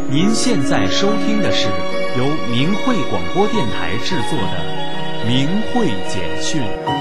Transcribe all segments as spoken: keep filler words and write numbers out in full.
您现在收听的是由明慧广播电台制作的《明慧简讯》。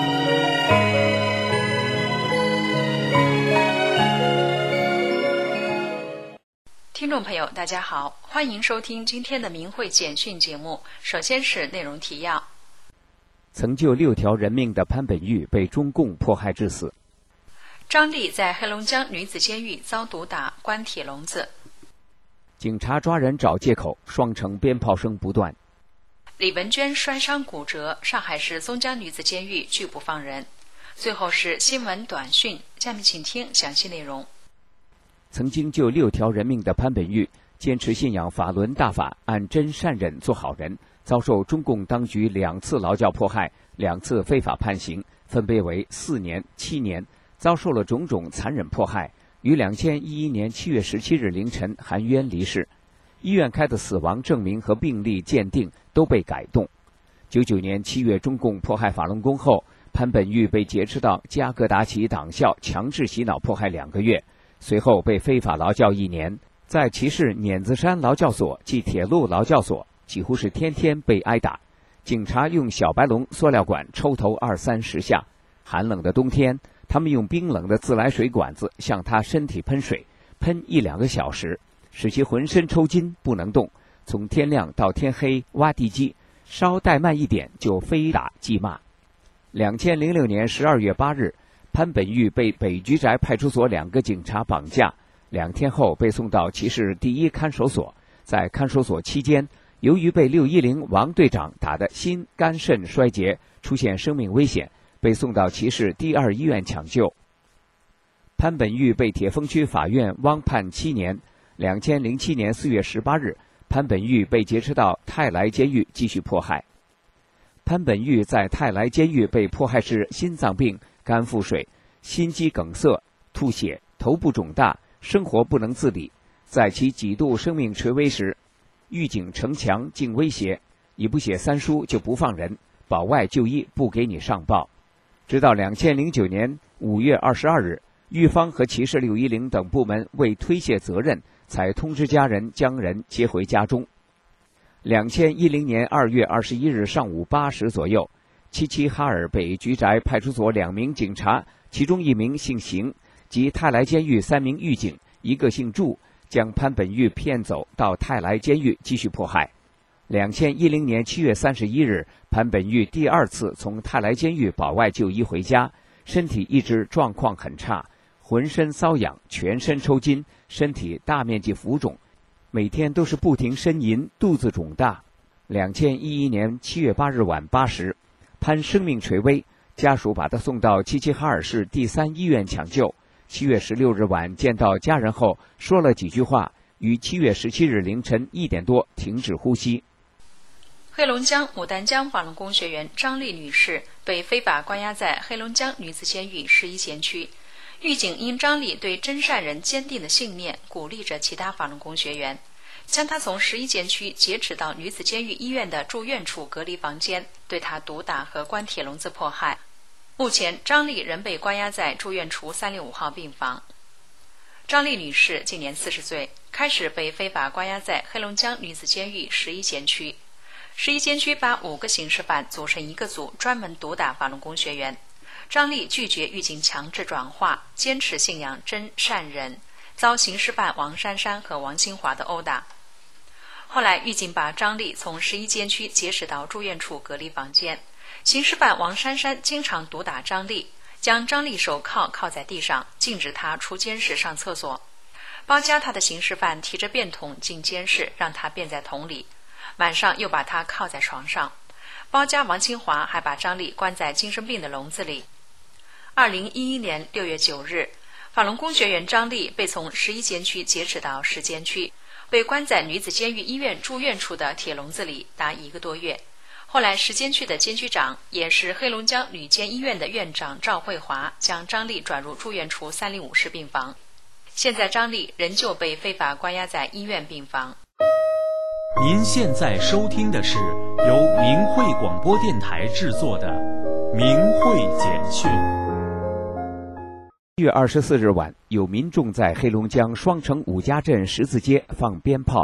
听众朋友，大家好，欢迎收听今天的《明慧简讯》节目。首先是内容提要： 曾救六条人命的潘本玉被中共迫害致死； 张丽在黑龙江女子监狱遭毒打，关铁笼子； 警察抓人找借口，双城鞭炮声不断； 李文娟摔伤骨折，上海市松江女子监狱拒不放人。最后是新闻短讯，下面请听详细内容。 曾经救六条人命的潘本玉，坚持信仰法轮大法，按真善忍做好人，遭受中共当局两次劳教迫害，两次非法判刑，分别为四年、七年，遭受了种种残忍迫害。于两千一一年七月十七日凌晨含冤离世，医院开的死亡证明和病历鉴定都被改动。九九年七月，中共迫害法轮功后，潘本玉被劫持到加格达奇党校强制洗脑迫害两个月，随后被非法劳教一年，在其市碾子山劳教所即铁路劳教所，几乎是天天被挨打。警察用小白龙塑料管抽头二三十下，寒冷的冬天，他们用冰冷的自来水管子向他身体喷水，喷一两个小时，使其浑身抽筋不能动，从天亮到天黑挖地基，稍怠慢一点就非打即骂。两千零六年十二月八日，潘本玉被北菊宅派出所两个警察绑架，两天后被送到其市第一看守所。在看守所期间，由于被六一零王队长打得心肝肾衰竭，出现生命危险，被送到其市第二医院抢救。潘本玉被铁峰区法院汪判七年。两千零七年四月十八日，潘本玉被劫持到泰来监狱继续迫害。潘本玉在泰来监狱被迫害是心脏病、肝腹水、心肌梗塞、吐血、头部肿大，生活不能自理。在其几度生命垂危时，狱警程强竟威胁：你不写三书就不放人，保外就医不给你上报。直到两千零九年五月二十二日，狱方和其市六一零等部门为推卸责任，才通知家人将人接回家中。两千一零年二月二十一日上午八时左右，齐齐哈尔北菊宅派出所两名警察，其中一名姓邢，及泰来监狱三名狱警，一个姓祝，将潘本玉骗走到泰来监狱继续迫害。两千一零年七月三十一日，潘本玉第二次从泰来监狱保外就医回家，身体一直状况很差，浑身瘙痒，全身抽筋，身体大面积浮肿，每天都是不停呻吟，肚子肿大。两千一一年七月八日晚八时，潘生命垂危，家属把他送到齐齐哈尔市第三医院抢救。七月十六日晚见到家人后，说了几句话，于七月十七日凌晨一点多停止呼吸。 黑龙江牡丹江法轮功学员张丽女士被非法关押在黑龙江女子监狱十一监区。狱警因张丽对真善人坚定的信念，鼓励着其他法轮功学员，将她从十一监区劫持到女子监狱医院的住院处隔离房间，对她毒打和关铁笼子迫害。目前，张丽仍被关押在住院处三零五号病房。张丽女士今年四十岁，开始被非法关押在黑龙江女子监狱十一监区。十一监区把五个刑事犯组成一个组，专门毒打法轮功学员。张丽拒绝狱警强制转化，坚持信仰真善忍，遭刑事犯王珊珊和王新华的殴打。后来，狱警把张丽从十一监区劫持到住院处隔离房间。刑事犯王珊珊经常毒打张丽，将张丽手铐铐在地上，禁止她出监室上厕所。包夹她的刑事犯提着便桶进监室，让她便在桶里。晚上又把她铐在床上。包夹王清华还把张丽关在精神病的笼子里。二零一一年六月九日，法轮功学员张丽被从十一监区劫持到十监区，被关在女子监狱医院住院处的铁笼子里达一个多月。后来十监区的监区长，也是黑龙江女监医院的院长赵慧华，将张丽转入住院处三零五室病房。现在张丽仍旧被非法关押在医院病房。 您现在收听的是由明慧广播电台制作的《明慧简讯》。 一月二十四日晚，有民众在黑龙江双城五家镇十字街放鞭炮，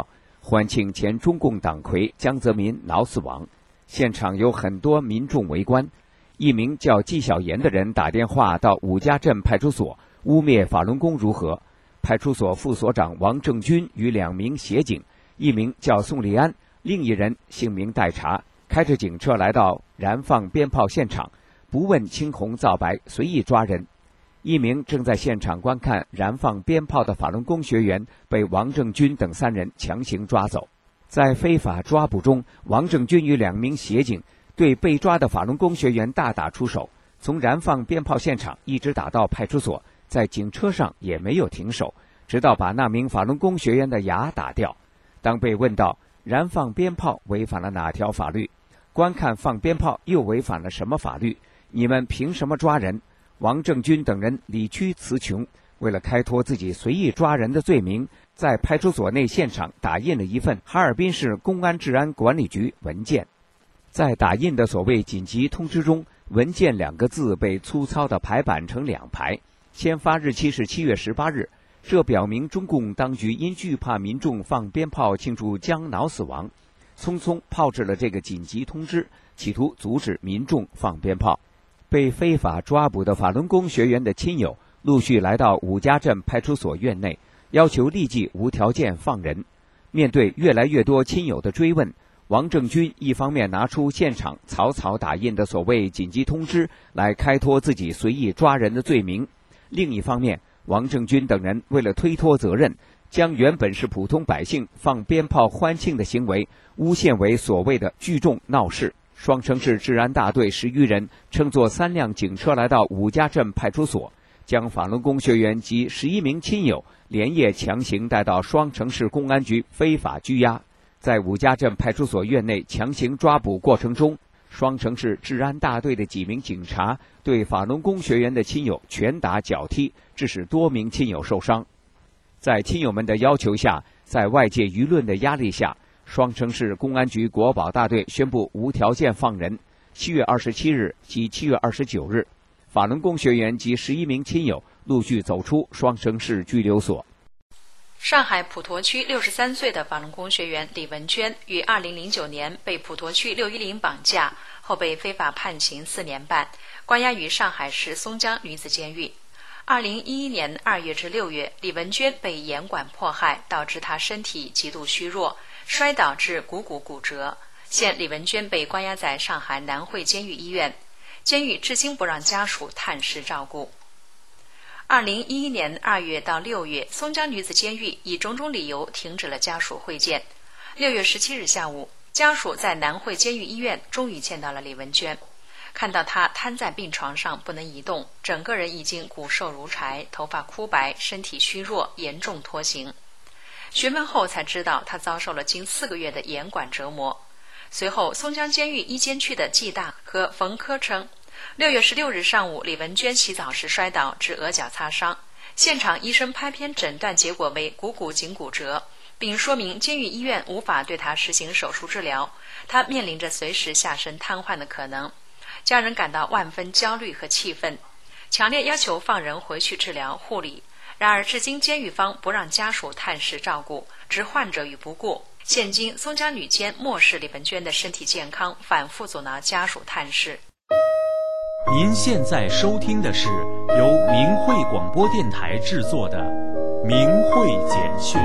欢庆前中共党魁江泽民脑死亡。现场有很多民众围观。一名叫纪晓岩的人打电话到武家镇派出所，污蔑法轮功如何。派出所副所长王正军与两名协警，一名叫宋立安，另一人姓名待查，开着警车来到燃放鞭炮现场，不问青红皂白，随意抓人。一名正在现场观看燃放鞭炮的法轮功学员被王正军等三人强行抓走。在非法抓捕中，王正军与两名协警对被抓的法轮功学员大打出手，从燃放鞭炮现场一直打到派出所，在警车上也没有停手，直到把那名法轮功学员的牙打掉。当被问到燃放鞭炮违反了哪条法律，观看放鞭炮又违反了什么法律，你们凭什么抓人？王正军等人理屈词穷，为了开脱自己随意抓人的罪名，在派出所内现场打印了一份哈尔滨市公安治安管理局文件。在打印的所谓紧急通知中，文件两个字被粗糙地排版成两排，签发日期是七月十八日，这表明中共当局因惧怕民众放鞭炮庆祝江脑死亡，匆匆炮制了这个紧急通知，企图阻止民众放鞭炮。被非法抓捕的法轮功学员的亲友陆续来到武家镇派出所院内，要求立即无条件放人。面对越来越多亲友的追问，王正军一方面拿出现场草草打印的所谓紧急通知来开脱自己随意抓人的罪名，另一方面，王正军等人为了推脱责任，将原本是普通百姓放鞭炮欢庆的行为诬陷为所谓的聚众闹事。双城市治安大队十余人乘坐三辆警车来到武家镇派出所，将法轮功学员及十一名亲友连夜强行带到双城市公安局非法拘押。在武家镇派出所院内强行抓捕过程中，双城市治安大队的几名警察对法轮功学员的亲友拳打脚踢，致使多名亲友受伤。在亲友们的要求下，在外界舆论的压力下，双城市公安局国保大队宣布无条件放人。七月二十七日及七月二十九日，法轮功学员及十一名亲友陆续走出双城市拘留所。 上海普陀区六十三岁的法轮功学员李文娟于二零零九年被普陀区六一零绑架，后被非法判刑四年半，关押于上海市松江女子监狱。二零一一年二月至六月，李文娟被严管迫害，导致她身体极度虚弱，摔倒致股骨骨折。现李文娟被关押在上海南汇监狱医院，监狱至今不让家属探视照顾。二零一一年二月到六月，松江女子监狱以种种理由停止了家属会见。六月十七日下午，家属在南汇监狱医院终于见到了李文娟，看到她瘫在病床上不能移动，整个人已经骨瘦如柴，头发枯白，身体虚弱，严重脱形。询问后才知道她遭受了近四个月的严管折磨。随后，松江监狱一监区的季大和冯科称，六月十六日上午，李文娟洗澡时摔倒，致额角擦伤。现场医生拍片诊断结果为股骨颈骨折，并说明监狱医院无法对她实行手术治疗，她面临着随时下身瘫痪的可能。家人感到万分焦虑和气愤，强烈要求放人回去治疗护理。然而，至今监狱方不让家属探视照顾，置患者于不顾。现今松江女监漠视李文娟的身体健康，反复阻挠家属探视。 您现在收听的是由明慧广播电台制作的《明慧简讯》。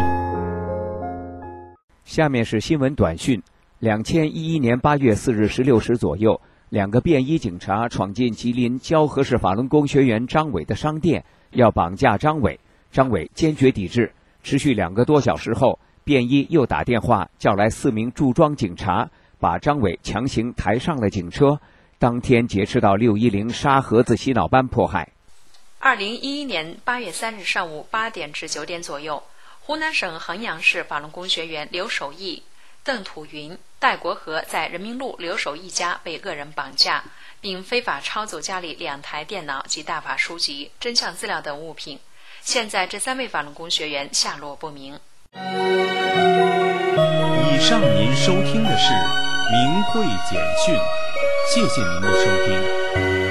下面是新闻短讯。两千一一年八月四日十六时左右，两个便衣警察闯进吉林蛟河市法轮功学员张伟的商店，要绑架张伟。张伟坚决抵制。持续两个多小时后，便衣又打电话叫来四名驻庄警察，把张伟强行抬上了警车。当天劫持到六一零沙河子洗脑班迫害。 二零一一年八月三日上午八点至九点左右，湖南省衡阳市法轮功学员刘守义、邓土云、戴国和在人民路刘守义家被恶人绑架，并非法抄走家里两台电脑及大法书籍、真相资料等物品。现在这三位法轮功学员下落不明。 以上您收听的是明慧简讯，谢谢您的收听。